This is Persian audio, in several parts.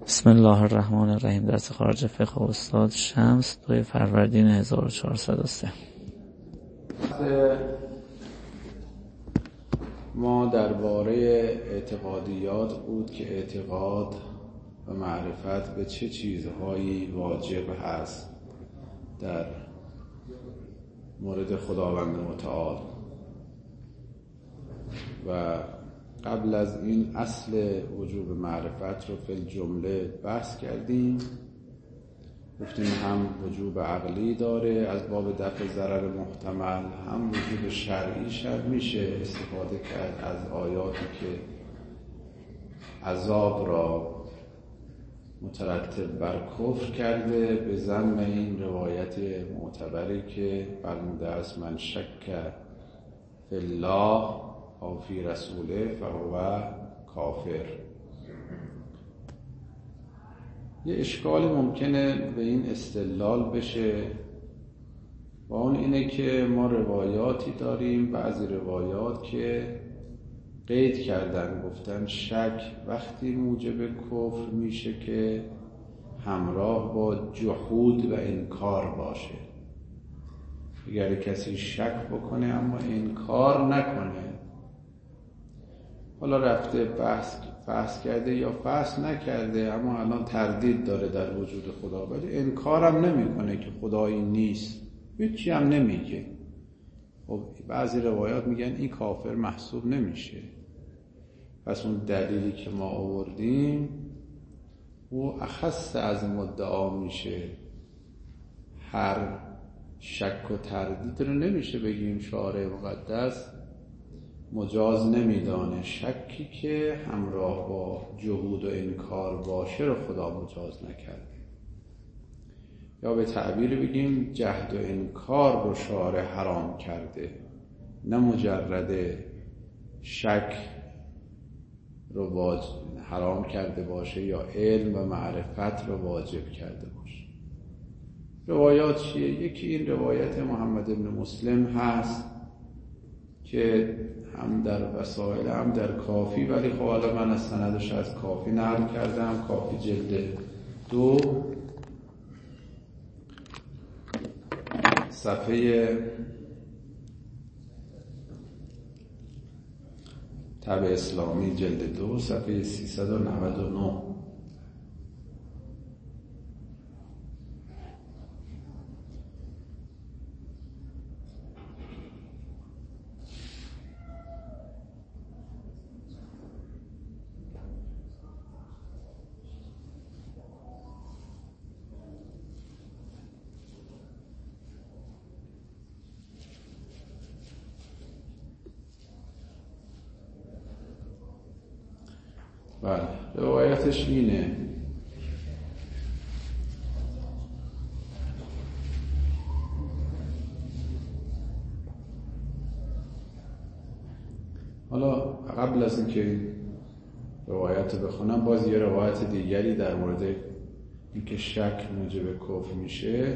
بسم الله الرحمن الرحیم. درس خارج فقه استاد شمس 2 فروردین 1403. ما درباره اعتقادیات بود که اعتقاد و معرفت به چه چیزهایی واجب هست در مورد خداوند متعال و قبل از این اصل وجوب معرفت رو فی الجمله بحث کردیم. گفتیم هم وجوب عقلی داره از باب دفع ضرر محتمل، هم وجوب شرعی میشه استفاده کرد از آیاتی که عذاب را مترتب بر کفر کرده به ضمن این روایت معتبری که فرموده است من شک فی الله او فی رسوله فهو کافر. یه اشکال ممکنه به این استدلال بشه و اون اینه که ما روایاتی داریم، بعضی روایات که قید کردن گفتن شک وقتی موجب کفر میشه که همراه با جحود و انکار باشه. اگر کسی شک بکنه اما انکار نکنه، حالا رفته بحث کرده یا بحث نکرده اما الان تردید داره در وجود خدا، ولی انکارم نمیکنه که خدایی نیست، هیچی هم نمیگه، خب بعضی روایات میگن این کافر محسوب نمیشه. پس اون دلیلی که ما آوردیم او اخص از مدعا میشه. هر شک و تردید رو نمیشه بگیم شارع مقدس مجاز نمیدانه، شکی که همراه با جحود و انکار باشه رو خدا مجاز نکرده. یا به تعبیر بگیم جهد و انکار رو شارع حرام کرده، نه مجرد شک رو حرام کرده باشه یا علم و معرفت رو واجب کرده باشه. روایات چیه؟ یکی این روایت محمد بن مسلم هست که هم در وسائل هم در کافی، ولی خب حالا من از سندش از کافی نقل کردم. کافی جلد 2 صفحه طب اسلامی جلد 2 صفحه 399. بله، روایتش اینه: حالا قبل از اینکه روایت رو بخونم باز یه روایت دیگری در مورد اینکه شک موجب کفر میشه.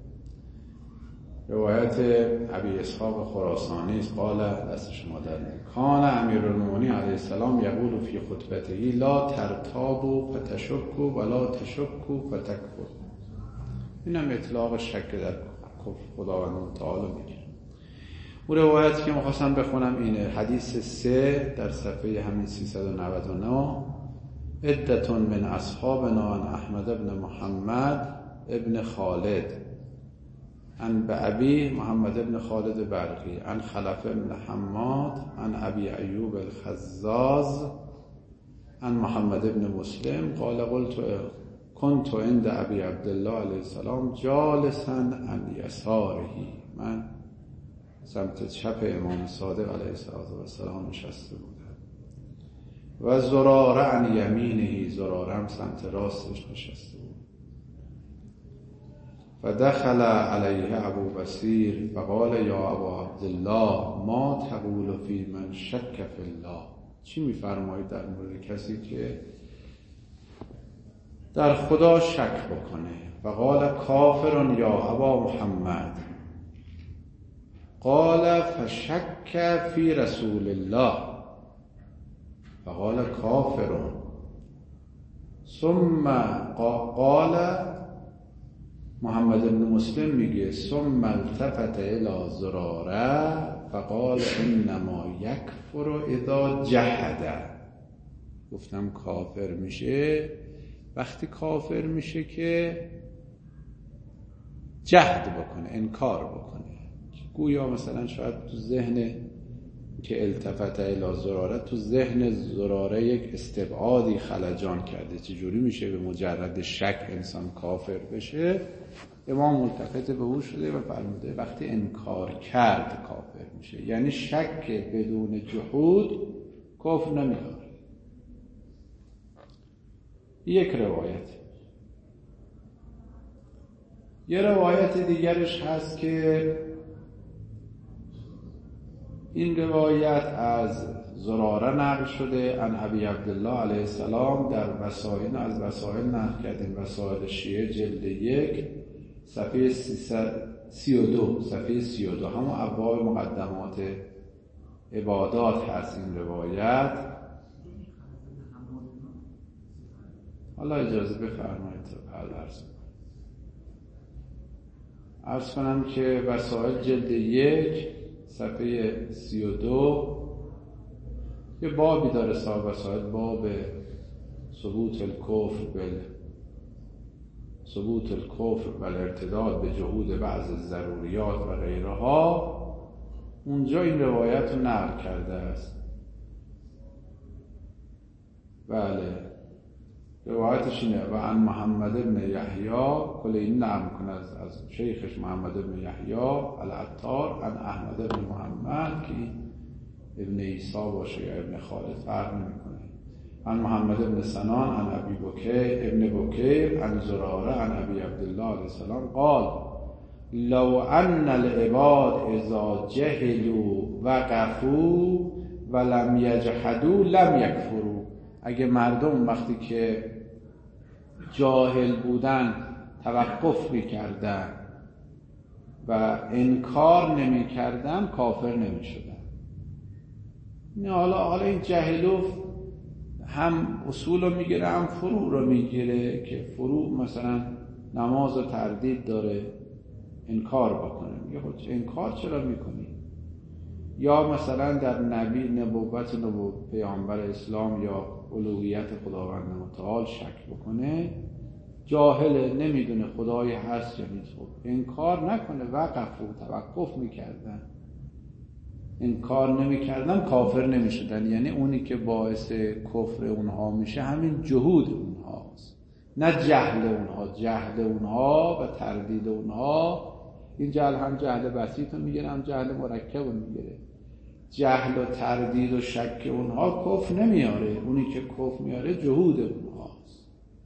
روایت ابی اسحاق خراسانی است. قال دست شما در کان امیرالمومنین علیه السلام یقول فی خطبته لا ترتابوا فتشکوا ولا تشکوا فتکفروا. اینم اطلاق شک در کفر خداوند تعالی میگه. اون روایتی که می‌خواستم بخونم اینه، حدیث 3 در صفحه همین 399: عدتون من اصحابنا عن احمد بن محمد ابن خالد عن ابی محمد بن خالد برقی عن خلف بن حماد عن ابی ایوب الخزاز عن محمد بن مسلم قال كنت عند ابی عبدالله علیه السلام جالسا عن یساره. من سمت چپ امام صادق علیه السلام نشسته بودم و زراره عن یمینه، زرارم سمت راستش نشسته بود. فدخل علیه ابو بصیر فقال یا ابا عبدالله ما تقول فی من شک فی الله. چی میفرمایید در مورد کسی که در خدا شک بکنه؟ فقال کافر یا ابا محمد. قال فشک فی رسول الله. فقال کافر. ثم قال محمد بن مسلم میگه ثم التفت الى زراره فقال انما یکفر اذا جحد. گفتم کافر میشه وقتی کافر میشه که جهد بکنه، انکار بکنه. گویا مثلا شاید تو ذهن که التفت الی زراره، تو ذهن زراره یک استبعادی خلجان کرده. چجوری میشه به مجرد شک انسان کافر بشه؟ امام ملتفت به او شده و فرموده وقتی انکار کرد کافر میشه. یعنی شک بدون جحود کفر نمیاره. یک روایت. یه روایت دیگرش هست که این روایت از زراره نقل شده عن ابی عبدالله علیه السلام در وسائل، از وسائل نقل کردیم، وسائل شیعه جلد 1 صفحه 32 صفحه 32 همون ابواب مقدمات عبادات هست این روایت. حالا اجازه بفرمایید عرض کنم که وسائل جلد 1 صفحه 32 یه بابی داره صاحب وسائل، باب ثبوت الکفر و الارتداد به جهود بعض ضروریات و غیرها. اونجا این روایت رو نقل کرده است. بله روایتش اینه و عن محمد بن یحیی، کل این نقل کنه از شیخش محمد بن یحیی العطار عن احمد بن محمد که ابن عیسی باشه یا ابن خالد فرق نمیکنه. عن محمد بن سنان عن ابی بکیر عن زراره عن ابی عبدالله علیه السلام قال لو ان العباد اذا جهلوا وقفوا ولم یجحدوا لم یکفروا. اگه مردم وقتی که جاهل بودن توقف میکردن و انکار نمیکردن کافر نمیشدن. حالا این جهلو هم اصول رو میگیره هم فروع رو میگیره که فروع مثلا نماز و تردید داره انکار بکنه، میگه خود انکار چرا میکنی؟ یا مثلا در نبوت پیامبر اسلام یا الوهیت خداوند متعال شک بکنه، جاهل نمیدونه خدایی هست یا نیست، خب انکار نکنه. وقف و توقف میکردن، انکار نمیکردن کافر نمیشدن. یعنی اونی که باعث کفر اونها میشه همین جهود اونهاست، نه جهل اونها و تردید اونها. این جهل هم جهل بسیط رو میگیره هم جهل مرکب رو میگیره. جهل و تردید و شک اونها کفر نمیاره. اونی که کفر میاره جهود اونهاست.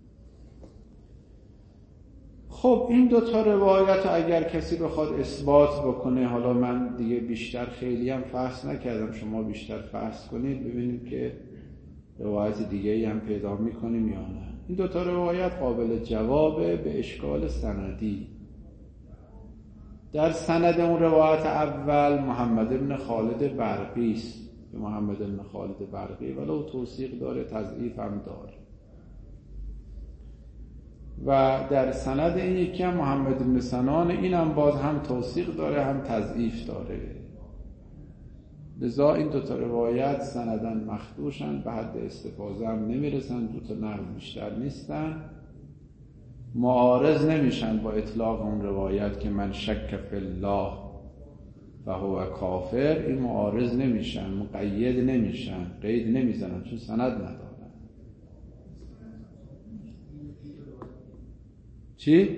خب این دوتا روایت اگر کسی بخواد اثبات بکنه، حالا من دیگه بیشتر خیلی هم فحص نکردم، شما بیشتر فحص کنید ببینید که روایت دیگه هم پیدا میکنیم یا نه. این دوتا روایت قابل جوابه به اشکال سندی. در سند اون روایت اول محمد بن خالد برقی است، محمد بن خالد برقی ولو توثیق داره تضعیف هم داره. و در سند این یکی هم محمد بن سنان، این هم باز هم توثیق داره هم تضعیف داره. لذا این دوتا روایت سندن مخدوشن، به حد استفاضه هم نمیرسن، دوتا نقل بیشتر نیستن، معارض نمیشن با اطلاق اون روایت که من شک فی الله فهو کافر. این معارض نمیشن، مقید نمیشن، قید نمیزنن چون سند ندارن. چی؟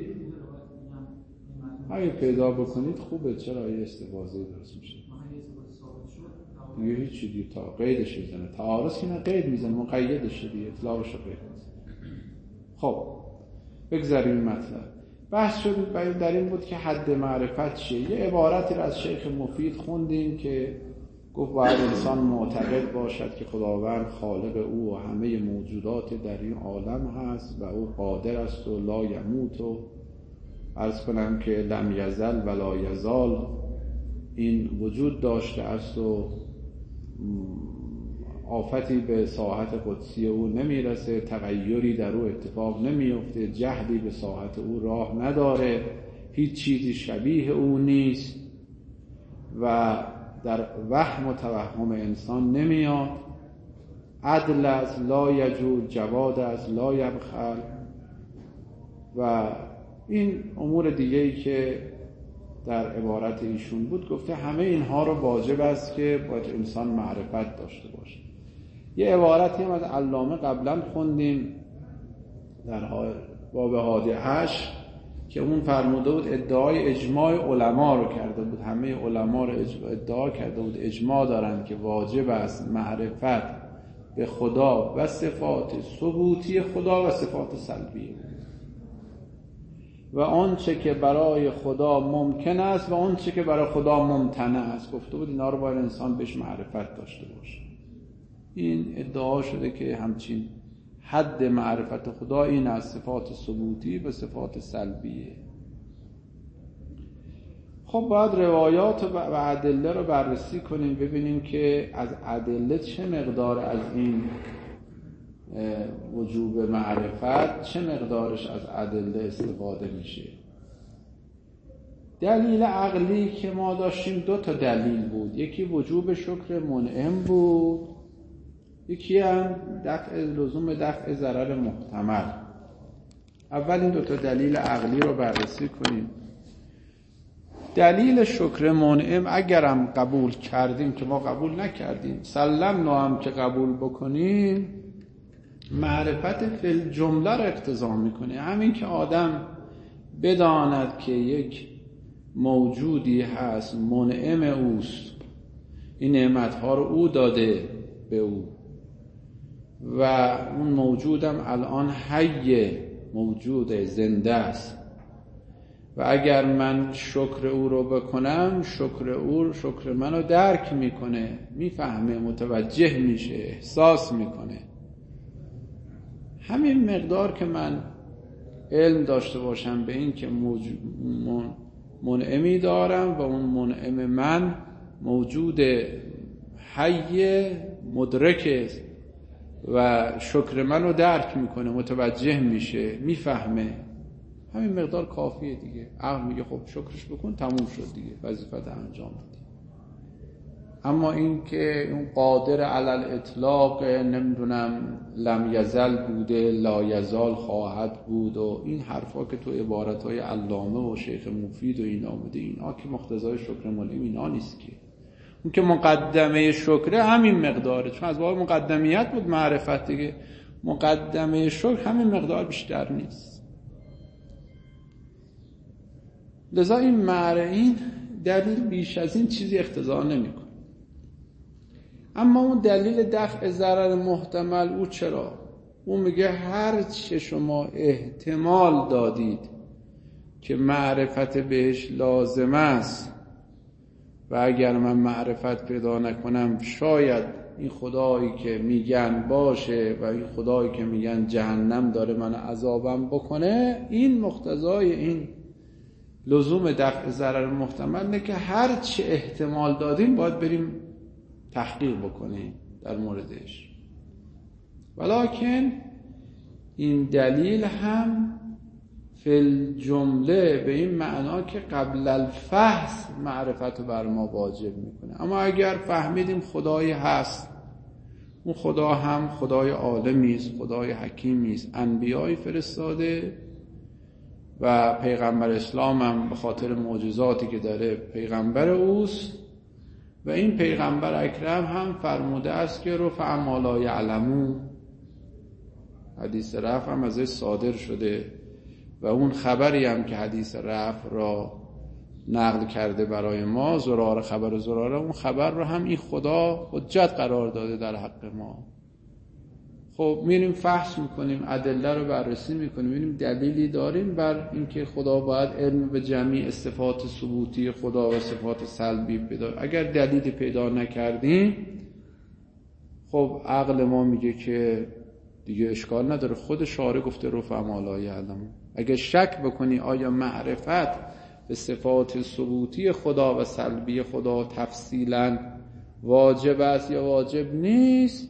اگه پیدا بکنید خوبه، چرا یه استفاضه درست میشه دیگه هیچی دیگه، تا قیدش میزنه، تعارض که نه قید میزنه، مقیدش دیگه، اطلاقش رو قید میزنه. خب بگذاریم مطلب. بحث شد در این بود که حد معرفت چیه. یه عبارتی رو از شیخ مفید خوندیم که گفت باید انسان معتقد باشد که خداوند خالق او و همه موجودات در این عالم هست و او قادر است و لا یموت و عرض کنم که لم یزل و لا یزال این وجود داشته است و آفتی به ساحت قدسی او نمیرسه، تغییری در او اتفاق نمیفته، جهلی به ساحت او راه نداره، هیچ چیزی شبیه او نیست و در وهم و توهم انسان نمیاد. عدل از لا یجور، جواد از لا یبخل و این امور دیگه‌ای که در عبارت ایشون بود. گفته همه اینها رو واجب است که باید انسان معرفت داشته باشه. یه عبارتی هم از علامه قبلا خوندیم در باب هادی 8 که اون فرموده بود ادعای اجماع علما رو کرده بود، همه علما رو ادعا کرده بود، اجماع دارند که واجب است معرفت به خدا و صفات ثبوتی خدا و صفات سلبی و آنچه که برای خدا ممکن است و آنچه که برای خدا ممتنع است. گفته بود اینا رو باید انسان بهش معرفت داشته باشه. این ادعا شده که همچین حد معرفت خدا این از صفات ثبوتی و صفات سلبیه. خب باید روایات و ادله رو بررسی کنیم، ببینیم که از ادله چه مقدار از این وجوب معرفت، چه مقدارش از ادله استفاده میشه. دلیل عقلی که ما داشتیم 2 تا دلیل بود، یکی وجوب شکر منعم بود، یکی هم لزوم دفع ضرر محتمل. اول این 2 تا دلیل عقلی رو بررسی کنیم. دلیل شکر منعم اگرم قبول کردیم که ما قبول نکردیم، سلمنا هم که قبول بکنیم، معرفت فی الجمله رو اقتضا میکنه. همین که آدم بداند که یک موجودی هست منعم اوست، این نعمتها رو او داده به او و اون موجودم الان حی موجود زنده است و اگر من شکر او رو بکنم، شکر منو درک میکنه، میفهمه، متوجه میشه، احساس میکنه. همین مقدار که من علم داشته باشم به این که منعمی دارم و اون منعم من موجود حی مدرک و شکر منو درک میکنه، متوجه میشه، میفهمه، همین مقدار کافیه دیگه. عقل میگه خب شکرش بکن، تموم شد دیگه، وظیفت انجام دادی. اما این که اون قادر علی الاطلاق نمیدونم لم یزل بوده، لا یزال خواهد بود و این حرفا که تو عبارتهای علامه و شیخ مفید و این آمده، اینا که مقتضای شکر منعم اینا نیست که. اون که مقدمه شکر همین مقداره، چون از باب مقدمیت بود معرفت دیگه. مقدمه شکر همین مقدار، بیشتر نیست. لذا این دلیل بیش از این چیزی اقتضا نمیکنه. اما اون دلیل دفع ضرر محتمل، او چرا؟ اون میگه هر چه شما احتمال دادید که معرفت بهش لازم است و اگر من معرفت پیدا نکنم شاید این خدایی که میگن باشه و این خدایی که میگن جهنم داره من عذابم بکنه، این مقتضای این لزوم دفع ضرر محتمل نه که هر چه احتمال دادیم باید بریم تحقیق بکنیم در موردش. ولکن این دلیل هم فی الجمله به این معنا که قبل الفحص معرفت رو بر ما واجب میکنه. اما اگر فهمیدیم خدایی هست، اون خدا هم خدای عالمی است، خدای حکیمی است، انبیای فرستاده و پیغمبر اسلام هم به خاطر معجزاتی که داره پیغمبر اوست و این پیغمبر اکرم هم فرموده است که رفع ما لا یعلمون، حدیث رفع هم ازش صادر شده و اون خبری هم که حدیث رفع را نقل کرده برای ما، زراره، خبر زراره، اون خبر رو هم این خدا حجت قرار داده در حق ما. خب میریم فحص میکنیم، ادله رو بررسی میکنیم، میریم دلیلی داریم بر اینکه خدا باید علم به جمعی صفات ثبوتی خدا و صفات سلبی پیدا. اگر دلیلی پیدا نکردیم، خب عقل ما میگه که دیگه اشکال نداره، خود شارع گفته رفع ما لا یعلمون. اگر شک بکنی آیا معرفت به صفات ثبوتی خدا و سلبی خدا تفصیلا واجب است یا واجب نیست،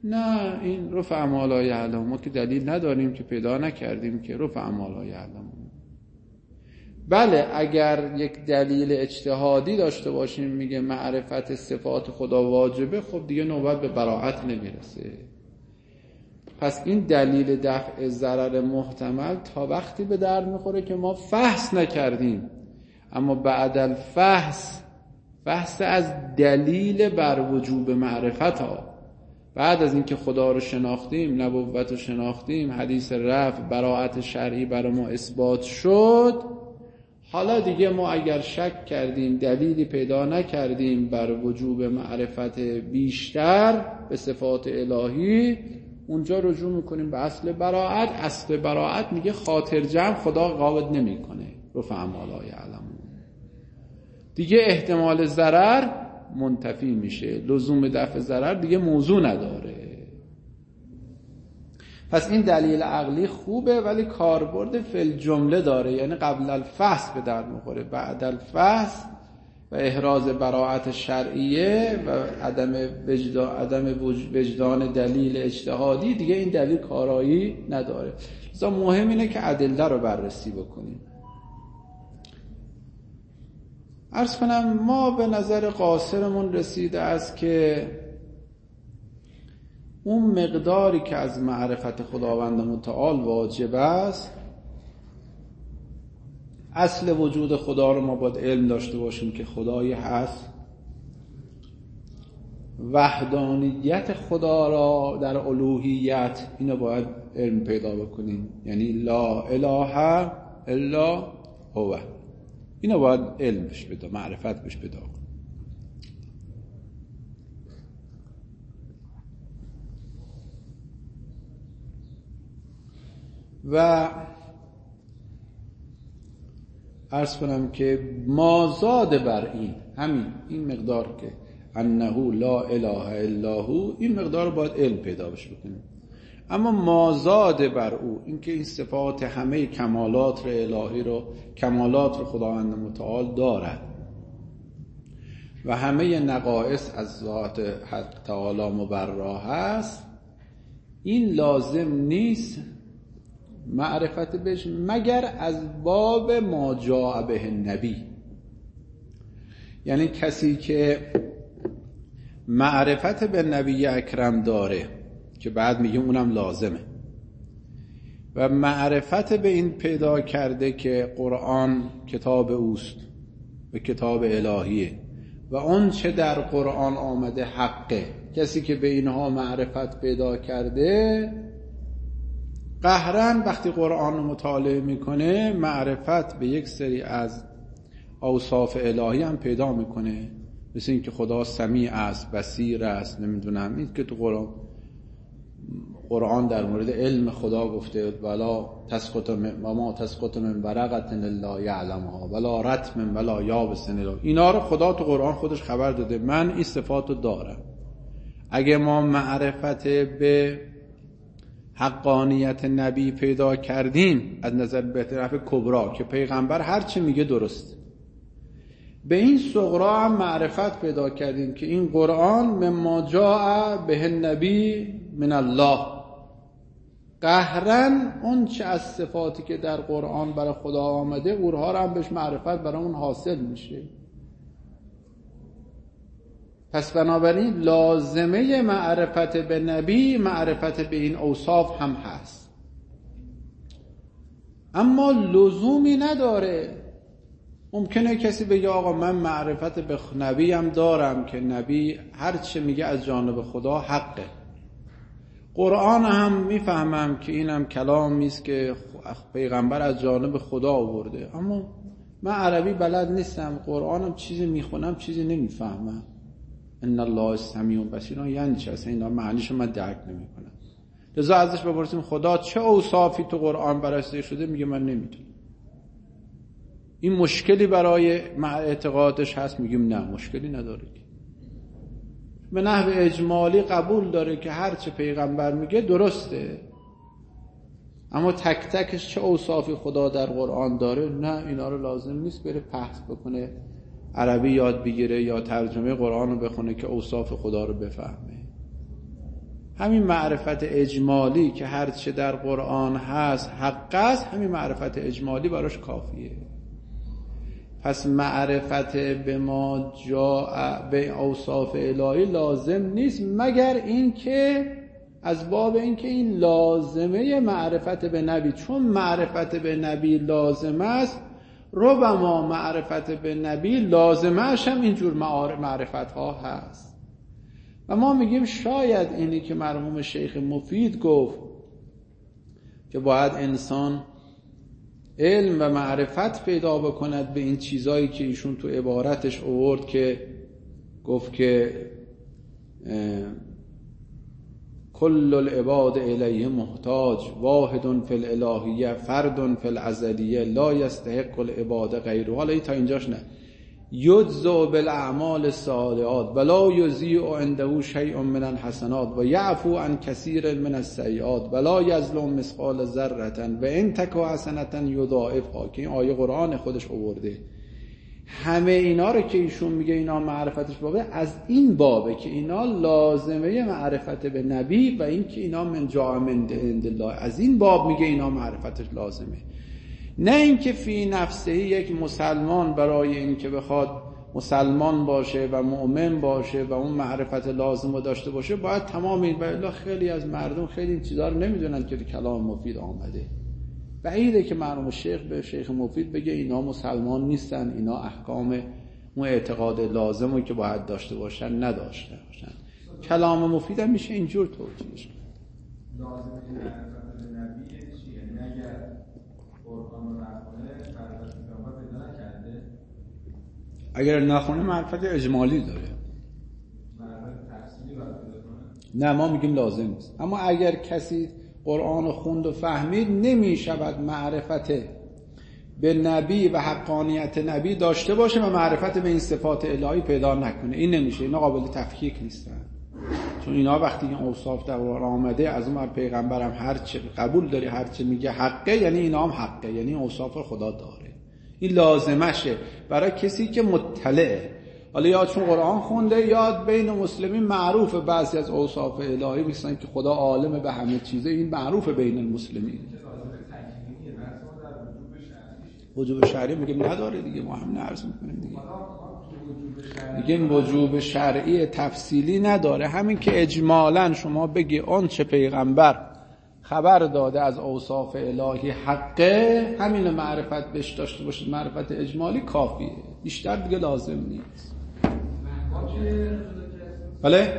نه این رفع ما لا یعلمون، ما که دلیل نداریم که پیدا نکردیم که رفع ما لا یعلمون. بله اگر یک دلیل اجتهادی داشته باشیم میگه معرفت صفات خدا واجبه، خب دیگه نوبت به براءت نمیرسه. پس این دلیل دفع ضرر محتمل تا وقتی به درد میخوره که ما فحص نکردیم، اما بعد الفحص، بحث از دلیل بر وجوب معرفت ها، بعد از اینکه خدا رو شناختیم، نبوت رو شناختیم، حدیث رفع براءت شرعی برای ما اثبات شد، حالا دیگه ما اگر شک کردیم، دلیلی پیدا نکردیم بر وجوب معرفت بیشتر به صفات الهی، اونجا رجوع میکنیم به اصل براءت. اصل براءت میگه خاطر جمع خدا قابل نمیکنه، رفع ما لا یعلمون، دیگه احتمال ضرر منتفی میشه، لزوم دفع ضرر دیگه موضوع نداره. پس این دلیل عقلی خوبه ولی کاربرد فی الجمله داره، یعنی قبل الفحص به درد میخوره، بعد الفحص و احراز براءت شرعیه و عدم وجدان دلیل اجتهادی، دیگه این دلیل کارایی نداره. لذا مهم اینه که ادله رو بررسی بکنیم. عرض کنم ما به نظر قاصرمون رسیده است که اون مقداری که از معرفت خداوند متعال واجب است، اصل وجود خدا رو ما باید علم داشته باشیم که خدایی هست، وحدانیت خدا را در الوهیت اینو باید علم پیدا بکنیم، یعنی لا اله الا هو، اینو باید علم بهش بده، معرفت بهش بده. و عرض کنم که مازاد بر این مقدار که انه لا اله الا هو، این مقدار رو باید علم پیدا بش بکنیم. اما مازاد بر او، اینکه این صفات همه کمالات الهی رو، کمالات رو خداوند متعال دارد و همه نقائص از ذات حق تعالی مبرا هست، این لازم نیست معرفت بهش مگر از باب ما جاء به النبی. یعنی کسی که معرفت به نبی اکرم داره که بعد میگیم اونم لازمه، و معرفت به این پیدا کرده که قرآن کتاب اوست و کتاب الهیه و اون چه در قرآن آمده حقه، کسی که به اینها معرفت پیدا کرده قهرن وقتی قرآن رو مطالعه میکنه معرفت به یک سری از اوصاف الهی هم پیدا میکنه، مثل این که خدا سمیع است، بصیر است، نمیدونم این که تو قرآن در مورد علم خدا گفته ولا تسقط من ورقة الا یعلمها ولا رطب ولا یابس، اینا رو خدا تو قرآن خودش خبر داده، من این صفات رو دارم. اگه ما معرفت به حقانیت نبی پیدا کردیم از نظر به طرف کبرا که پیغمبر هر چی میگه درست، به این صغرا هم معرفت پیدا کردیم که این قرآن مما جاء به النبی من الله، قهرن اون چه از صفاتی که در قرآن برای خدا آمده اونها رو هم بهش معرفت برای اون حاصل میشه. پس بنابراین لازمه معرفت به نبی معرفت به این اوصاف هم هست، اما لزومی نداره. ممکنه کسی بگه آقا من معرفت به نبی هم دارم که نبی هر چه میگه از جانب خدا حقه، قرآن هم میفهمم که اینم کلامی است که پیغمبر از جانب خدا آورده، اما من عربی بلد نیستم، قرآنم چیزی میخونم چیزی نمیفهمم. ان الله سمیع بصیر یعنی چه؟ اصلا اینا معنیشو من درک نمیکنم. لذا ازش بپرسیم خدا چه اوصافی تو قرآن بررسی شده؟ میگه من نمیدونم. این مشکلی برای اعتقادش هست؟ میگیم نه مشکلی نداره. به نحو اجمالی قبول داره که هر چه پیغمبر میگه درسته، اما تک تکش چه اوصافی خدا در قرآن داره نه، اینا رو لازم نیست بره بحث بکنه، عربی یاد بگیره یا ترجمه قرآن رو بخونه که اوصاف خدا رو بفهمه. همین معرفت اجمالی که هرچه در قرآن هست حق است، همین معرفت اجمالی براش کافیه. پس معرفت به ما جاء به اوصاف الهی لازم نیست، مگر این که از باب این که این لازمه معرفت به نبی، چون معرفت به نبی لازم است، ربما معرفت به نبی لازمش هم اینجور معرفت ها هست. و ما میگیم شاید اینی که مرحوم شیخ مفید گفت که باید انسان علم و معرفت پیدا بکند به این چیزایی که ایشون تو عبارتش آورد، که گفت که کل العباد الیه محتاج، واحد فی الالهیه، فرد فی الازلیه، لا یستحق العباد غیره. حالا تا اینجاش نه، یجزا بالاعمال الصالحات ولا یضیع عنده شیء من الحسنات و یعفو عن کثیر من السیئات ولا یظلم مثقال ذره و ان تک حسنه یضاعفها، که این آیه قرآن خودش آورده. همه اینا رو که ایشون میگه اینا معرفتش بابه، از این بابه که اینا لازمه معرفت به نبی و این که اینا من جاء من عند الله، از این باب میگه اینا معرفتش لازمه. نه اینکه فی نفسه یک مسلمان برای اینکه بخواد مسلمان باشه و مؤمن باشه و اون معرفت لازم رو داشته باشه باید تمام این. و خیلی از مردم خیلی این چیزا رو نمیدونن که کلام مفید آمده. بعیده که مرحوم شیخ به شیخ مفید بگه اینا مسلمان نیستن، اینا احکام اون اعتقاد لازم رو که باید داشته باشن نداشته باشن. کلام مفید هم میشه اینجور توجیهش کرد. لازمه معرفت به نبی چیه؟ یعنی اگر قرآن رو نخونه معرفت پیامبر پیدا نکرده؟ اگر نخونه معرفت اجمالی داره، معرفت تفصیلی باید پیدا کنه؟ نه، ما میگیم لازم نیست. اما اگر کسی قرآن خوند و فهمید، نمی شود معرفت به نبی و حقانیت نبی داشته باشه و معرفت به این صفات الهی پیدا نکنه. این نمیشه، اینا قابل تفکیک نیستن. چون اینا وقتی این اوصاف در قرآن آمده، از اون پیغمبرم هر چه قبول داری، هر چه میگه حقه، یعنی اینا هم حقه، یعنی اوصاف خدا داره. این لازمشه برای کسی که مطلعه. حالا یا چون قرآن خونده یا بین مسلمین معروف بعضی از اوصاف الهی میگن که خدا عالم به همه چیزه، این معروف بین المسلمین. وجوب شرعی میگیم نداره دیگه، ما هم عرض میکنیم دیگه این وجوب شرعی تفصیلی نداره. همین که اجمالا شما بگی اون چه پیغمبر خبر داده از اوصاف الهی حقه، همین معرفت بهش داشته باشید، معرفت اجمالی کافیه، بیشتر دیگه لازم نیست. بله؟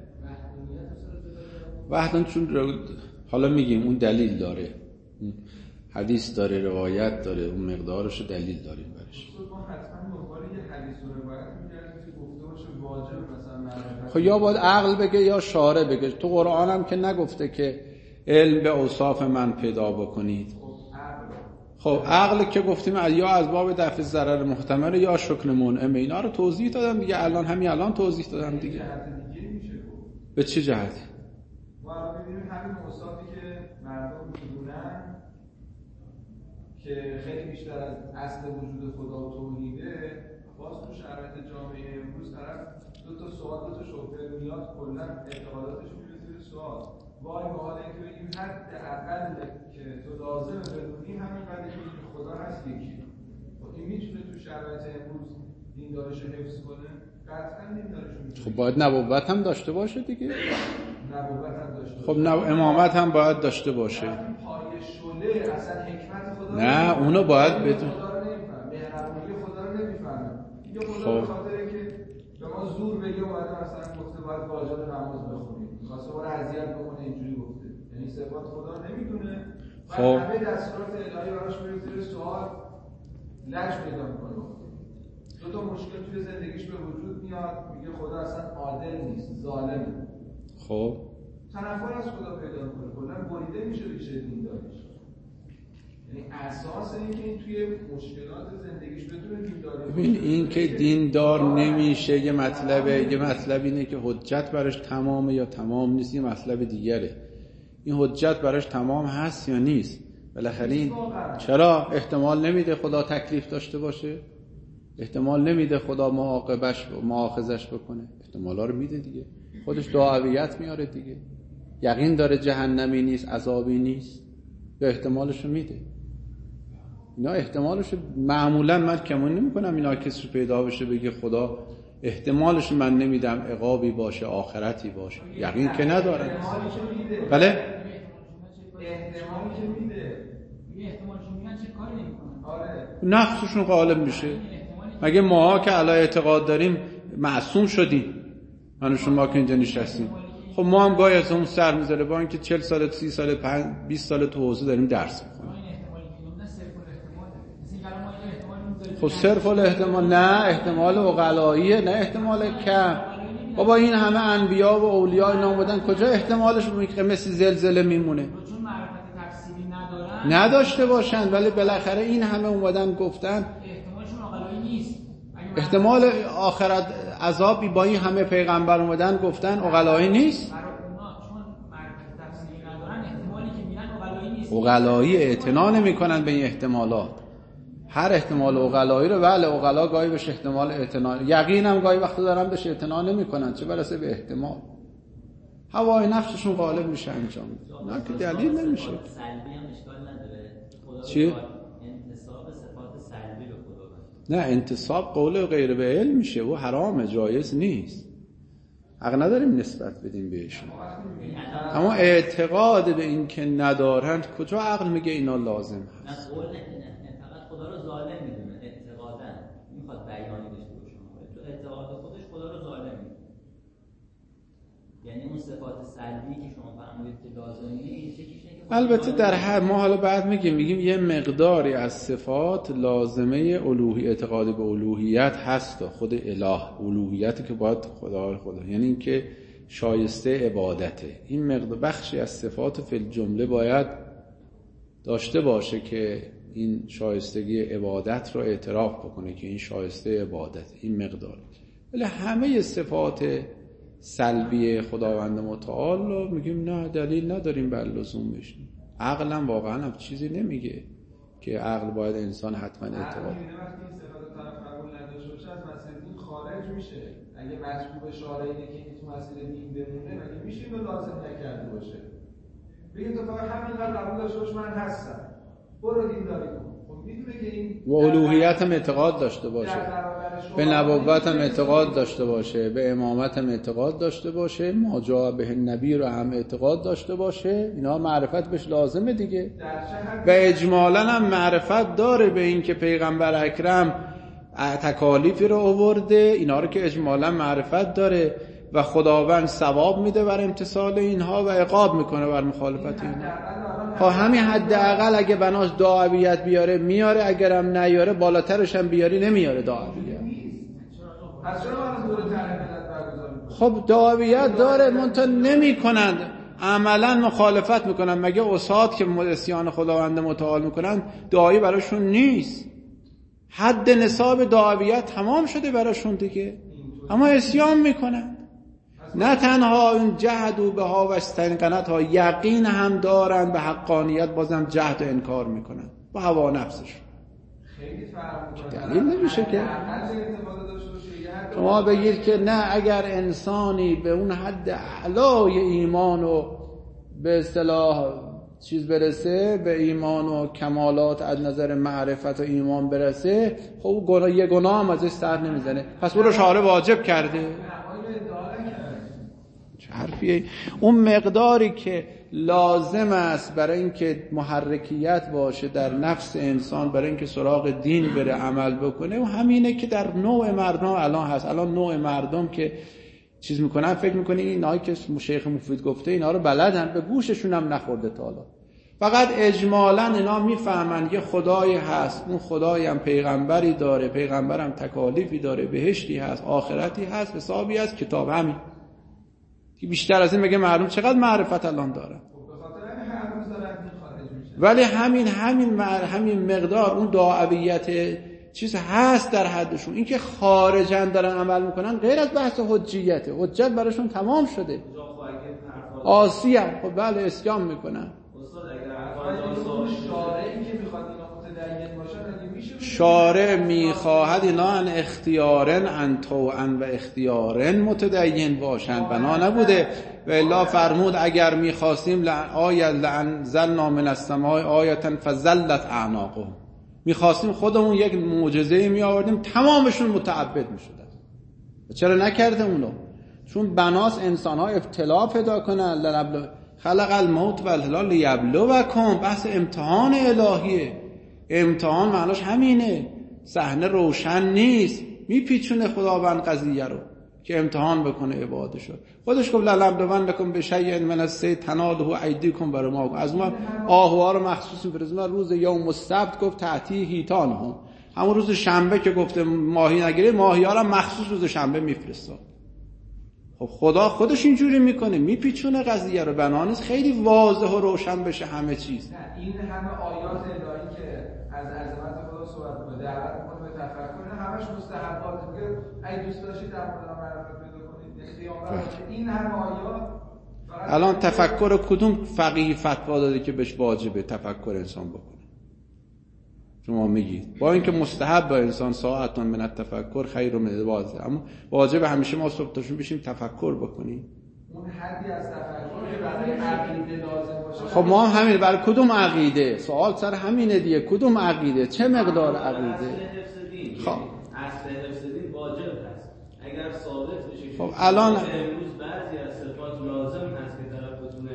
وحدت چون حالا میگیم اون دلیل داره، حدیث داره، روایت داره، اون مقدارش دلیل داریم برش. ما حتما دنبال یه حدیث و روایت می‌گردیم که گفته باشه واجب مثلا معرفت. خب یا باید عقل بگه یا شارع بگه. تو قرآن هم که نگفته که علم به اوصاف من پیدا بکنید. خب عقل که گفتیم یا از باب دفع ضرر محتمل یا شکل منعم، اینا رو توضیح دادم دیگه، الان توضیح دادم دیگه. به چه جهتی؟ ما الان می‌بینیم همین اوصافی که مردم می‌دونن که خیلی بیشتر از اصل وجود خدا و توحیده، باز تو شرایط جامعه امروز طرف دو تا شبهه میاد، کلا اعتقاداتش میره زیر سوال. وای محاله که بگیم حداقل که تو لازمه بدونی همین قدری که خدا هست یکی. خب این میتونه تو شرایط امروز دیندارش رو حفظ کنه؟ قطعا دیندارش رو میتونه. خب باید نبوت هم داشته باشه دیگه. نبوت هم داشته باشه. خب امامت هم باید داشته باشه. پای شله اصلا حکمت خدا نه اونو باید بدون. مهربانی خدا رو نمیفهمه. یه خدا به خاطره که به ما زور بگه اومده مثلا گفته باید واجب نماز بخونید. می‌خواسته ما رو اذیت بکنه، اینجوری گفته. یعنی صفات خدا رو نمیدونه. خب همه دستورات الهی براش میره زیر سوال، لج پیدا میکنه. دو تا مشکل توی زندگیش به وجود میاد، میگه خدا اصلا عادل نیست، ظالمه. خب تنفر از خدا پیدا میکنه، کلا بریده میشه ریشه دینداریش. یعنی اساس اینکه این توی مشکلات زندگیش بتونه دینداری. ببین این که دیندار نمیشه یه مطلب اینه که حجت براش تمامه یا تمام نیست، یه مطلب دیگره. این حجت براش تمام هست یا نیست. بالاخره این چرا احتمال نمیده خدا تکلیف داشته باشه؟ احتمال نمیده خدا مؤاخذش بکنه؟ احتمالا رو میده دیگه، خودش دعاویت میاره دیگه. یقین داره جهنمی نیست، عذابی نیست، یا احتمالشو میده؟ اینا احتمالشو معمولا من کمون نمی کنم اینا کسی رو پیدا بشه بگه خدا احتمالش من نمیدم عقابی باشه آخرتی باشه، یقین که ندارن. بله؟ احتمالی که میده. احتمالشون میگن چه کاری نمیکنن. آره. نفسشون غالب میشه. مگه ماها که علی اعتقاد داریم معصوم شدیم؟ من شما که اینجا نشستیم. خب ما هم گاهی از اون سر میذاره با اینکه 40 سال 30 سال 20 سال تو حوزه داریم درس میخونیم. خب صرف الاحتمال نه، احتمال عقلاییه، نه احتمال کم. بابا این همه انبیا و اولیاء اینا اومدن کجا احتمالش مثل زلزله میمونه؟ چون معرفت تفصیلی نداشته باشن، ولی بالاخره این همه اومدن گفتن احتمالشون عقلایی نیست. احتمال آخرت عذابی با این همه پیغمبر اومدن گفتن عقلایی نیست. برای اونا چون معرفت تفصیلی ندارن احتمالی که میرن عقلایی نیست. عقلایی اعتنا نمی‌کنن به این احتمالات. هر احتمال عقلایی رو بله عقلا گاهی بهش احتمال اعتنا، یقین هم گاهی وقتا دارن بهش اعتنا نمی‌کنن، چه برسه به احتمال. هوای نفسشون غالب میشه انجام میده. نه که دلیل نمیشه. سلبی هم اشکال نداره. خدا چی؟ انتساب صفات سلبی به خدا. نه انتساب قول غیر به علم میشه و حرام، جایز نیست. حق نداریم نسبت بدیم بهشون. اما اعتقاد به این که ندارند کجا عقل میگه اینا لازم هست؟ نه قول نه، فقط خدا رو ظالم میدونه اعتقادا. میخواد بیانی داشته باشه. تو اعتقاد خودش خدا رو ظالم میدونه. یعنی اون صفات سلبی که شما فرمودید که لازم نیست، البته در هر ما حالا بعد میگیم یه مقداری از صفات لازمه الوهی، اعتقاد به الوهیت هست، خود اله الوهیتی که باید خدا، یعنی این که شایسته عبادته. این مقدار بخشی از صفات فی الجمله باید داشته باشه که این شایستگی عبادت رو اعتراف بکنه که این شایسته عبادت، این مقدار. ولی همه صفات سلبی خداوند متعال رو میگیم نه دلیل نداریم بر لزومش. عقل هم واقعا هم چیزی نمیگه که عقل باید انسان حتما اعتقاد. وقتی این صفات طرف قبول نداشته باشه از مسئله دین خارج میشه. اگه مطلوب شارعی اینه که این تو مسئله دین بمونه مگه میشه اینو لازم نکرده باشه؟ بگید تو فقط همینقدر قبول داشته باش من هستم، برو دین داری کن. خب میدونه که این و الوهیت هم اعتقاد داشته باشه، به نبوت هم اعتقاد داشته باشه، به امامت هم اعتقاد داشته باشه، ما جاء به النبی رو هم اعتقاد داشته باشه. اینا معرفت بهش لازمه دیگه. و اجمالاً هم معرفت داره به این که پیغمبر اکرم تکالیفی رو آورده، اینا رو که اجمالاً معرفت داره و خداوند ثواب میده بر امتثال اینها و عقاب میکنه بر مخالفت اینها. خب همین حداقل اگه بناش دعویت بیاره میاره، اگرم نیاره بالاترش هم بیاری نمیاره دعویت. خب دعویت داره منتها نمیکنند، عملا مخالفت میکنن. مگه اسات که عصیان خداوند متعال میکنن دعایی براشون نیست؟ حد نصاب دعویت تمام شده براشون دیگه، اما عصیان میکنن. نه تنها اون جهد و بها و استنقنت ها، یقین هم دارن به حقانیت، بازم جهد و انکار میکنن با هوا نفسش. خیلی فرق میکنه. دلیل نمیشه که شما بگید که نه اگر انسانی به اون حد اعلای ایمان و به اصطلاح چیز برسه، به ایمان و کمالات از نظر معرفت و ایمان برسه، خب یه گناه هم ازش سر نمیزنه، پس او رو شارع واجب کرده. چه حرفیه؟ اون مقداری که لازم است برای اینکه محرکیت باشه در نفس انسان، برای اینکه سراغ دین بره عمل بکنه، و همینه که در نوع مردم الان هست. الان نوع مردم که چیز میکنن فکر میکنی اینایی که شیخ مفید گفته اینا رو بلدن، به گوششون هم نخورده تا حالا. فقط اجمالاً اینا میفهمن یه خدایی هست، اون خدایی هم پیغمبری داره، پیغمبرم تکالیفی داره، بهشتی هست، آخرتی هست، حسابی هست، کتاب همین. که بیشتر از این بگه معلوم چقدر معرفت الان داره. ولی همین مقدار اون دعویت چیز هست در حدشون. این که خارجن دارن عمل میکنن غیر از بحث حجیته، حجت براشون تمام شده. آسی هم خب بله اسیان میکنن. استاد اگر شارعی که میخواد اینا متدین باشن اگه شارع میخواهد اینا ان اختیارن ان طوعا و اختیارن متدین باشند، بنا نبوده. و الا فرمود اگر میخواستیم لانزلنا من السماء آیة فظلت اعناقهم، میخواستیم خودمون یک معجزه می آوردیم تمامشون متعبد میشدن. چرا نکردیم اونو؟ چون بناس انسان‌ها ابتلا پیدا کنن. خلق الموت و الحیات لیبلوکم، بحث امتحان الهیه. امتحان معناش همینه، صحنه روشن نیست، میپیچونه خداوند قضیه رو که امتحان بکنه عبادشو. خودش گفت لنبلونکم بشیء من الصید تناله ایدیکم و رماحکم. از ما آهوها رو مخصوص می‌فرستیم. روز یوم السبت گفت تأتی حیتانهم، همون روز شنبه که گفته ماهی نگیره، ماهی‌ها رو مخصوص روز شنبه میفرستاد. خب خدا خودش اینجوری میکنه، میپیچونه قضیه رو، بنانست خیلی واضح و روشن بشه همه چیز. این همه آیات الهی که از عظمت خدا صحبت می‌کنه، دعوت می‌کنه به تفکر، همش مستحبات. میگه اگه دوست داشتید در مورد معرفت پیدا کنید، قیامت. این همه آیات الان تفکر کدوم فقیه فتوا داده که بهش واجبه تفکر انسان بکنه؟ شما میگید با اینکه مستحب با انسان ساعتون من التفکر خیر من الوعظ، اما واجب همیشه ما صبح تا شب بشیم تفکر بکنیم. اون حدی از تفکر که برای عقیده لازم باشه. خب ما همین برای کدوم عقیده؟ سوال سر همینه دیگه، کدوم عقیده؟ چه مقدار عقیده؟ خب اصل حفظ دین واجب هست. اگر ثابت بشه خب الان امروز بعضی از صفات لازم هست که طرف بتونه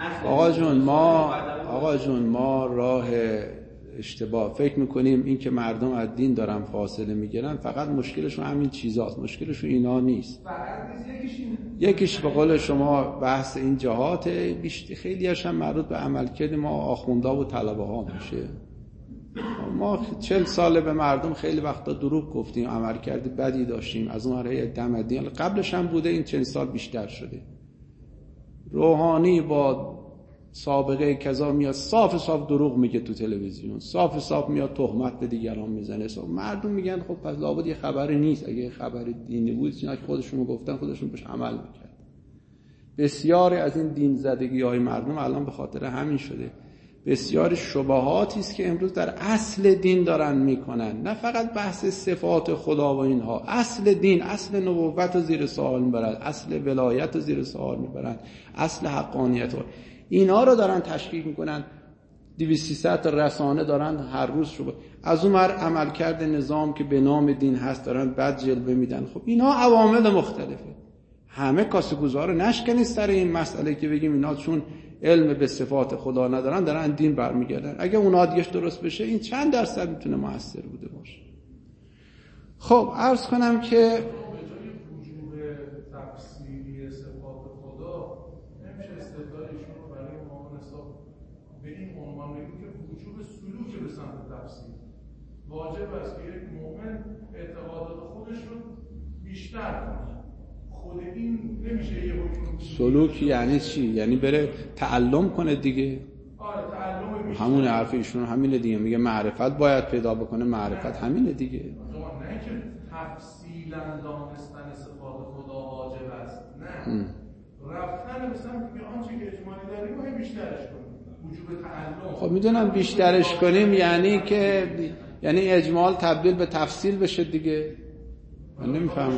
آقا جون ما راه اشتباه فکر میکنیم این که مردم از دین دارن فاصله میگیرن فقط مشکلشون همین چیزاست، مشکلشون اینا نیست. یکیش به قول شما بحث این جهات، خیلی هاشم مربوط به عملکرد ما آخوندا و طلبه ها میشه. ما 40 ساله به مردم خیلی وقتا دروغ گفتیم، عملکرد بدی داشتیم، از اون راه دم دین قبلش هم بوده، این 40 سال بیشتر شده. روحانی با سابقه کذا میاد صاف دروغ میگه تو تلویزیون، صاف میاد تهمت به دیگران میزنه. مردم میگن خب پس لابد یه خبری نیست، اگه خبر دینی بود اینا که خودشون گفتن خودشون بهش عمل میکرد. بسیاری از این دین زدگی های مردم الان به خاطر همین شده. بسیاری شبهاتی است که امروز در اصل دین دارن میکنن، نه فقط بحث صفات خدا و اینها، اصل دین، اصل نبوت رو زیر سوال میبرن، اصل ولایت رو زیر سوال میبرن، اصل حقانیت رو. اینا رو دارن تشکیک میکنن. 200-300 رسانه دارن هر روز از اون مر عملکرد نظام که به نام دین هست دارن بد جلوه میدن. خب اینا عوامل مختلفه، همه کاسه‌گوزا رو نشکنید سر این مسئله که بگیم اینا چون علم به صفات خدا ندارن دارن دین برمیگردن. اگه اون دیگه درست بشه این چند درصد میتونه موثر بوده باشه؟ خب عرض کنم که به این عنوان بگیم که وجوب سلوک به سمت تفسیر واجب است که یک مؤمن اعتقادات خودش رو بیشتر کنه. خود این نمیشه یه حکم سلوک یعنی چی؟ یعنی بره تعلم کنه دیگه. آره تعلم بیشتر. همون حرف ایشون همینه دیگه، میگه معرفت باید پیدا بکنه، معرفت همینه دیگه. نه که تفصیلا دانستن صفات خدا واجب است، نه رفتن به سمت که آنچه که اجمالی داریم رو بیشترش کنیم. خب میدونم بیشترش کنیم یعنی که یعنی اجمال تبدیل به تفصیل بشه دیگه. من نمیفهم.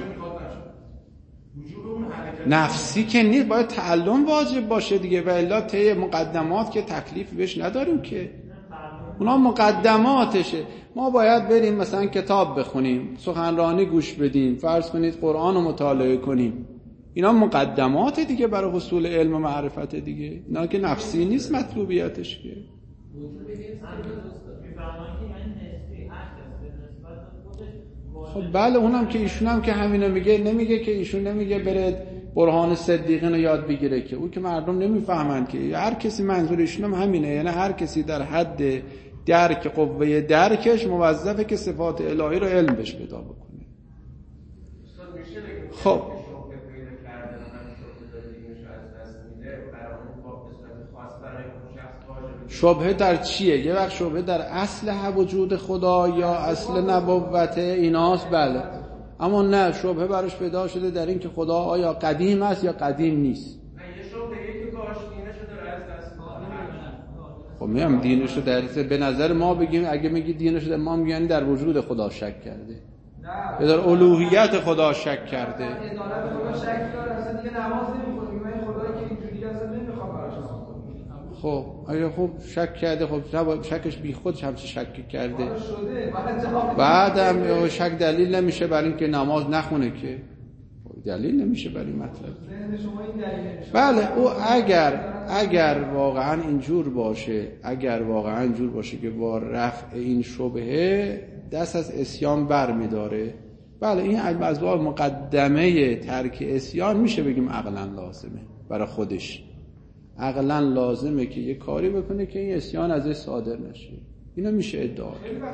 نفسی که نیست، باید تعلم واجب باشه دیگه، و الا طی مقدمات که تکلیف بهش نداریم که، اونا مقدماتشه. ما باید بریم مثلا کتاب بخونیم، سخنرانی گوش بدیم، فرض کنید قرآن رو مطالعه کنیم، اینا مقدمات دیگه برای حصول علم و معرفت دیگه. اینا که نفسی نیست مطلوبیتش که. خب بله اونم که ایشون هم که همینو میگه، نمیگه که ایشون نمیگه بره برهان صدیقین رو یاد بگیره که، او که مردم نمیفهمند که هر کسی منظور ایشون هم همینه، یعنی هر کسی در حد درک قوه درکش موظفه که صفات الهی رو علم بهش پیدا بکنه. خب شبهه در چیه؟ یه وقت شبهه در اصل وجود خدا یا اصل نبوت ایناست، بله. اما نه، شبهه براش پیدا شده در این که خدا آیا قدیم است یا قدیم نیست. نه، یه شبهه که کاشتینه شده از دست. خب میگم دینشو در به نظر ما بگیم، اگه میگی دینشو در ما میگن در وجود خدا شک کرده، یا در الوهیت خدا شک کرده. اداره خدا شک داره، اصلا دیگه نماز نمیخونه، میگه من خدایی که اینجوری اصلا نمیخوام براش نماز بخونم. خب اگه خب شک کرده، خب شکش بی خودش همچه شک کرده، بعدم شک دلیل نمیشه برای اینکه نماز نخونه که، دلیل نمیشه برای این مطلب. بله او اگر واقعا اینجور باشه، که با رفع این شبهه دست از عصیان برمیداره، بله این از باب مقدمه ترک عصیان میشه بگیم عقلا لازمه برای خودش، عقلا لازمه که یه کاری بکنه که این عصیان ازش صادر نشه. اینو میشه ادعا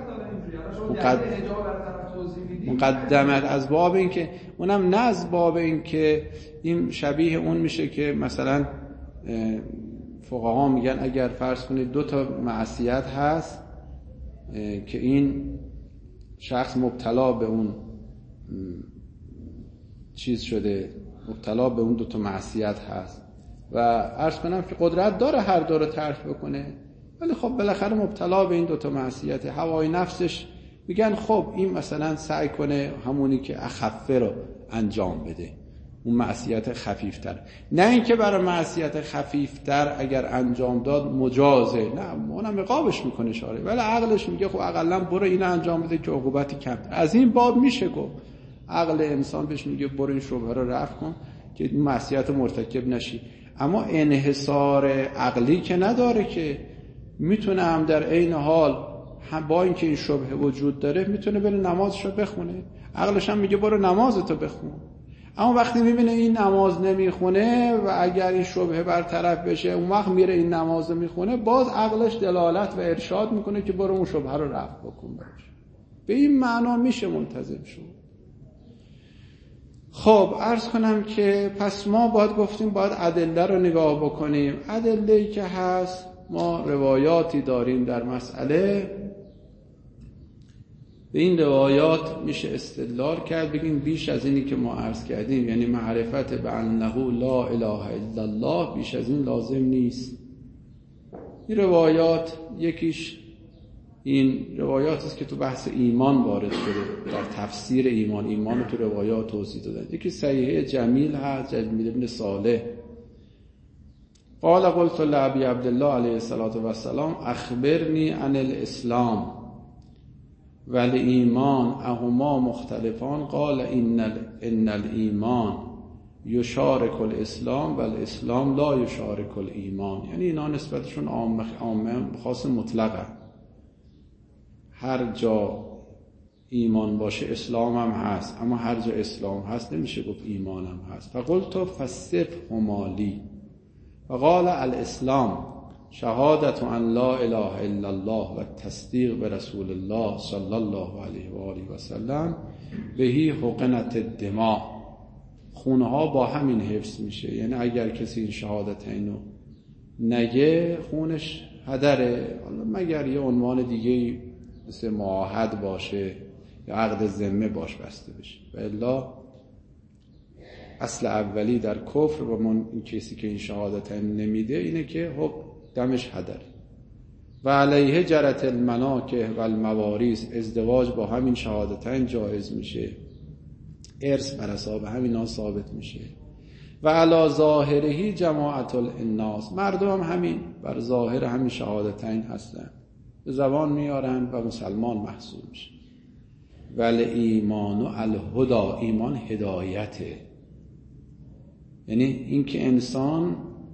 مقدمت از باب این که اونم نه از باب این که این شبیه اون میشه که مثلا فقها میگن اگر فرض کنید 2 تا معصیت هست که این شخص مبتلا به اون چیز شده، مبتلا به اون 2 تا معصیت هست و عرض کنم که قدرت داره هر دو رو ترک بکنه، ولی خب بالاخره مبتلا به این 2 تا معصیت، هوای نفسش میگن خب این مثلا سعی کنه همونی که اخفه رو انجام بده، اون معصیت خفیفتر، نه اینکه برای معصیت خفیفتر اگر انجام داد مجازه، نه اونم عقابش میکنه شارع، ولی عقلش میگه خب اقلا برو اینو انجام بده که عقوبتی کمتر. از این باب میشه گفت عقل انسان بهش میگه برو این شبهه رو رفع کن که معصیت مرتکب نشی، اما انحصار عقلی که نداره، که میتونه هم در عین حال هم با اینکه این شبهه وجود داره میتونه بره نمازشو بخونه، عقلش هم میگه برو نمازتو بخون، اما وقتی میبینه این نماز نمیخونه و اگر این شبهه برطرف بشه اون وقت میره این نمازو میخونه، باز عقلش دلالت و ارشاد میکنه که برو اون شبهه رو رفع بکن براش. به این معنا میشه ملتزم شد. خب عرض کنم که پس ما باید ادله رو نگاه بکنیم. ادله‌ای که هست، ما روایاتی داریم در مسئله، به این روایات میشه استدلال کرد بگیم بیش از اینی که ما عرض کردیم، یعنی معرفت به انه لا اله الا الله، بیش از این لازم نیست. این روایات یکیش این روایات است که تو بحث ایمان وارد شده، در تفسیر ایمان رو تو روایات توضیح دادن. یکی صحیحه جمیل هست، جمیل ابن صالح قال قلت لابی عبدالله علیه السلام اخبرنی عن الاسلام والایمان اهما مختلفان قال ان الایمان یشارک الاسلام والاسلام لا یشارک الایمان. یعنی اینا نسبتشون عامه خاص مطلقه، هر جا ایمان باشه اسلام هم هست، اما هر جا اسلام هست نمیشه گفت ایمان هم هست. فقلت فصفهما لی فقال الاسلام شهادت ان لا اله الا الله و تصدیق به رسول الله صلی الله علیه و آله و سلم بهی حقنت الدماء. خونها با همین حفظ میشه، یعنی اگر کسی این شهادتینو نگه خونش هدره، مگر یه عنوان دیگه مثل معاهد باشه یا عقد ذمه باش بسته بشه، و الا اصل اولی در کفر و این کسی که این شهادتین نمیده اینه که خب دمش هدر. و علیه جرت المناکح و المواریث، ازدواج با همین شهادتین جایز میشه، ارث بر حساب همینا ثابت میشه. و علی ظاهرهی جماعت الناس، مردم هم همین بر ظاهر همین شهادتین هستن، به زبان میارن و مسلمان محسوب میشه. ولی ایمان و الهدا، ایمان هدایته، یعنی اینکه انسان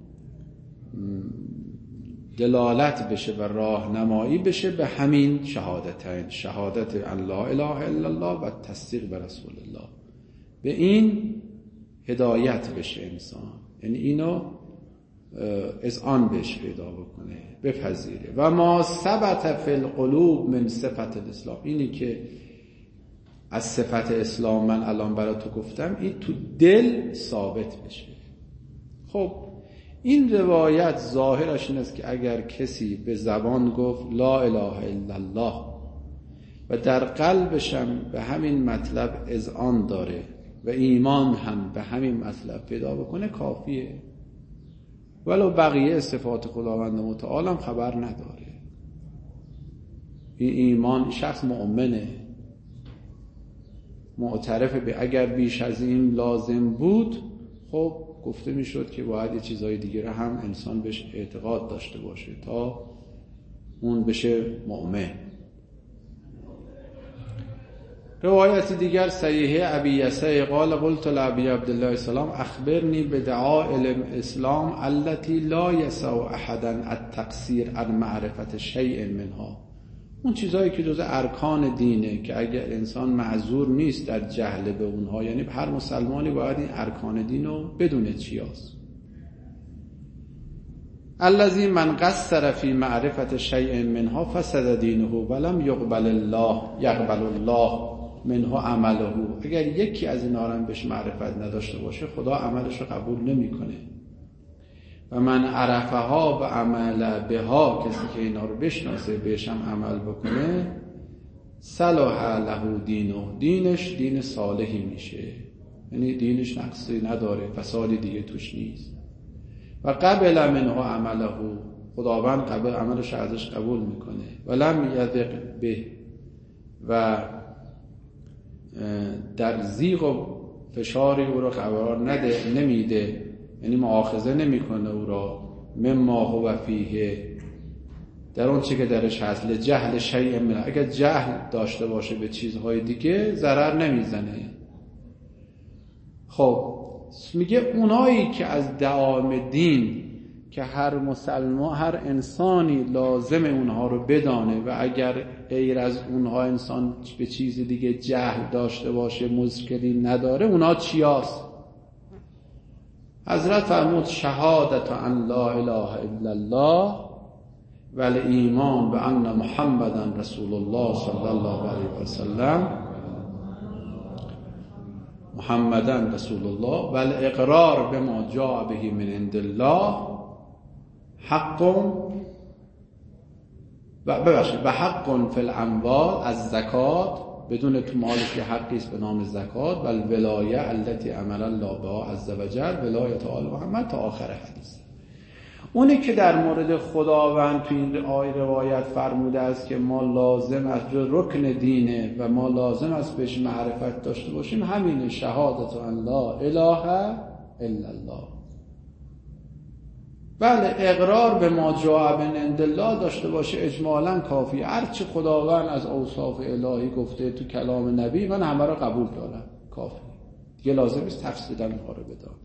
دلالت بشه و راهنمایی بشه به همین شهادتین، شهادت ان لا اله الا الله و تصدیق به رسول الله، به این هدایت بشه انسان، یعنی اینو از آن بهش پیدا بکنه، بپذیره. و ما ثبت فی القلوب من صفت الاسلام، اینی که از صفت اسلام من الان برای تو گفتم، این تو دل ثابت بشه. خب این روایت ظاهرش این است که اگر کسی به زبان گفت لا اله الا الله و در قلبش هم به همین مطلب اذعان داره و ایمان هم به همین مطلب پیدا بکنه کافیه. ولو بقیه صفات خداوند متعال هم خبر نداره. این ایمان شخص مؤمنه، معترف به اگر بیش از این لازم بود خب گفته میشد که باید یه چیزهای دیگه هم انسان بهش اعتقاد داشته باشه تا اون بشه مؤمن. روایت دیگر صحیحه ابی یسع قال قلت لابی عبدالله السلام اخبرنی بدعائل الاسلام التي لا يسع احدا التقصير عن معرفت شیء منها. اون چیزایی که جزء ارکان دینه که اگر انسان معذور نیست در جهل به اونها، یعنی هر مسلمانی باید این ارکان دین رو بدونه چی هست. الذی من قصر فی معرفت شیء منها فسد دینه ولم یقبل الله منه عمله. اگر یکی از اینا هم بهش معرفت نداشته باشه خدا عملش رو قبول نمیکنه. و من عرفها و عمل بها، کسی که اینا رو بشناسه بهش هم عمل بکنه، صلح له دینه، دینش دین صالحی میشه، یعنی دینش نقصی نداره، فسادی دیگه توش نیست. و قبل منه عمله، خداوند قبل عملش ازش قبول میکنه. ولم یذق به، و در ضیق و فشاری او را قرار نمیده، یعنی مؤاخذه نمیکنه او را مما هو فیه، در اون چی که درش هست. لجهل شیء من، اگر جهل داشته باشه به چیزهای دیگه ضرر نمیزنه. خب میگه اونایی که از دعائم دین که هر مسلمان، هر انسانی لازم اونها رو بدانه و اگر غیر از اونها انسان به چیز دیگه جهل داشته باشه مشکلی نداره، اونها چی هست؟ حضرت فرمود شهادت ان لا اله الا الله و الایمان به ان محمدا رسول الله صلی الله علیه و سلم، محمدا رسول الله، و الاقرار بما جاء به من عند الله حق و حق فی الاموال از زکات، بدون تو مالش یه حقی است به نام زکات، و الولایه التي امر الله بها عز وجل، ولایت آل محمد، تا آخر حدیث. اونی که در مورد خداوند تو این روایت فرموده است که ما لازم از رکن دینه و ما لازم است بهش معرفت داشته باشیم، همین شهادت ان لا اله الا الله. بله اقرار به ما جاء من عند الله داشته باشه اجمالا کافی. هرچی خداوند از اوصاف الهی گفته تو کلام نبی من همه را قبول دارم، کافی، دیگه لازم است تفصیلا اونها رو بدانم.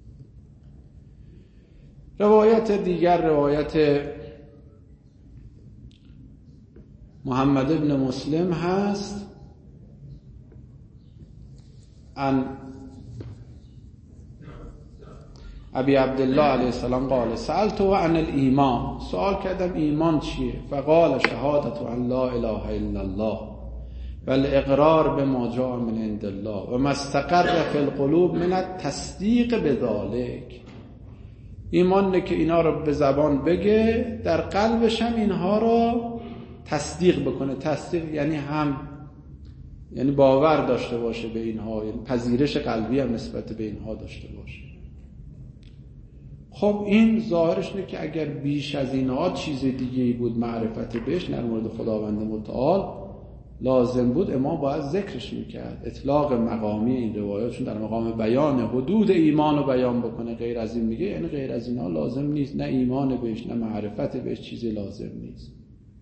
روایت دیگر روایت محمد ابن مسلم هست عن ابی عبدالله علیه السلام قال سألت عن الایمان، سوال کردم ایمان چیه؟ فقال شهادت ان لا اله الا الله و الاقرار بما جاء من عند الله و ما استقر فی القلوب من التصدیق بذلک. ایمان نه که اینا رو به زبان بگه، در قلبش هم اینها رو تصدیق بکنه. تصدیق یعنی باور داشته باشه به اینها، یعنی پذیرش قلبی هم نسبت به اینها داشته باشه. خب این ظاهرش نه که اگر بیش از اینها چیز دیگه‌ای بود معرفت بهش در مورد خداوند متعال لازم بود، امام باید ذکرش میکرد. اطلاق مقامی این روایاتشون در مقام بیان حدود ایمان رو بیان بکنه، غیر از این میگه یعنی غیر از اینها لازم نیست، نه ایمان بهش نه معرفت بهش چیزی لازم نیست.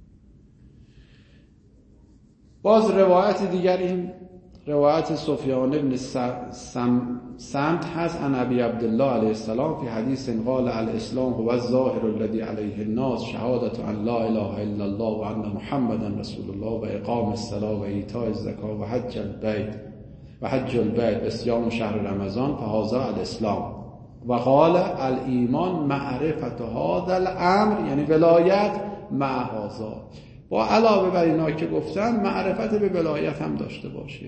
باز روایت دیگر، این روایت سفیان ابن سمت هست عن ابی عبدالله علیه السلام فی حدیث قال الاسلام هو الظاهر الذی علیه الناس شهادت ان لا اله الا الله و ان محمدا رسول الله و اقام الصلاة و ایتاء الزکات و حج البیت و صیام شهر رمضان فهذا الاسلام. و قال الایمان معرفت هذا الامر، یعنی ولایت مع هذا، با علاوه بر اینا که گفتن معرفت به ولایت هم داشته باشه.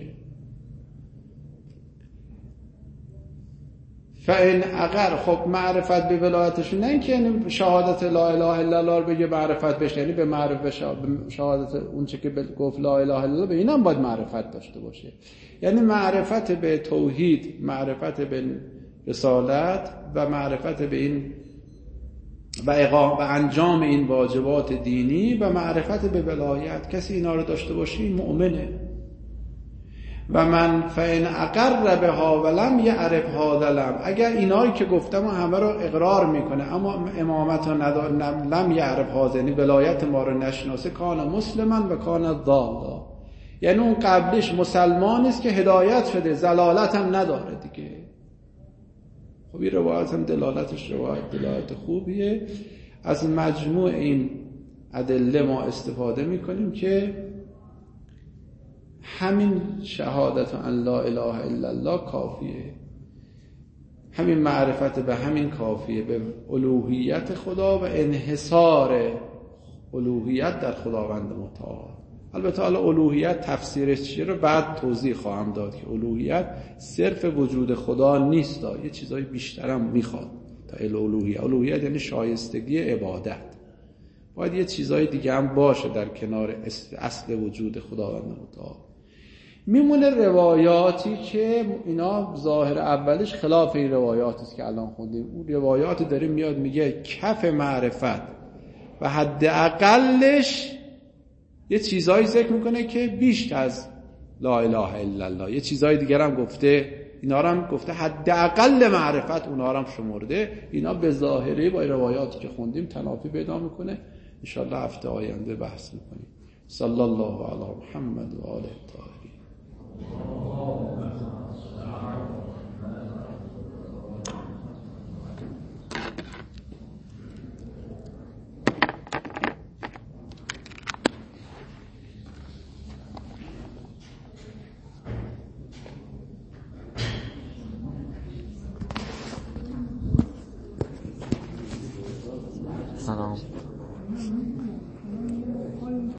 فإن اگر خب معرفت به ولایتشون، نه اینکه یعنی شهادت لا اله الا الله رو بگه معرفت بشه، یعنی به معرفت شهادت اون چه که گفت لا اله الا الله به اینم باید معرفت داشته باشه، یعنی معرفت به توحید، معرفت به رسالت و معرفت به این و انجام این واجبات دینی و معرفت به ولایت. کسی اینا رو داشته باشه مؤمنه. و من فإن اقر بها ولم یعرف هذا لم، اگر اینایی که گفتم همه رو اقرار میکنه اما امامت رو نداره، لم یعرف هذا، یعنی ولایت ما رو نشناسه، کان مسلما و کان ضالا، یعنی اون قبلش مسلمان است که هدایت شده، ضلالت هم نداره دیگه. خب این روایت هم دلالت خوبیه. از مجموع این ادله ما استفاده میکنیم که همین شهادت ان لا اله الا الله کافیه، همین معرفت به همین کافیه، به الوهیت خدا و انحصار الوهیت در خداوند متعال. البته حالا الوهیت تفسیرش چیه رو بعد توضیح خواهم داد که الوهیت صرف وجود خدا نیست، یه چیزای بیشترم میخواد تا الوهیت یعنی شایستگی عبادت، باید یه چیزای دیگه هم باشه در کنار اصل وجود خداوند متعال. میمونه روایاتی که اینا ظاهر اولش خلاف این روایاتی است که الان خوندیم. اون روایاتی داره میاد میگه کف معرفت و حد اقلش یه چیزایی ذکر میکنه که بیشتر از لا اله الا الله، یه چیزای دیگر هم گفته، اینا رو هم گفته حد اقل معرفت اونا رو هم شمرده. اینا به ظاهری با روایاتی که خوندیم تنافی پیدا میکنه. ان شاء الله هفته آینده بحث میکنیم. صلی الله علی محمد و آله الطاهرین.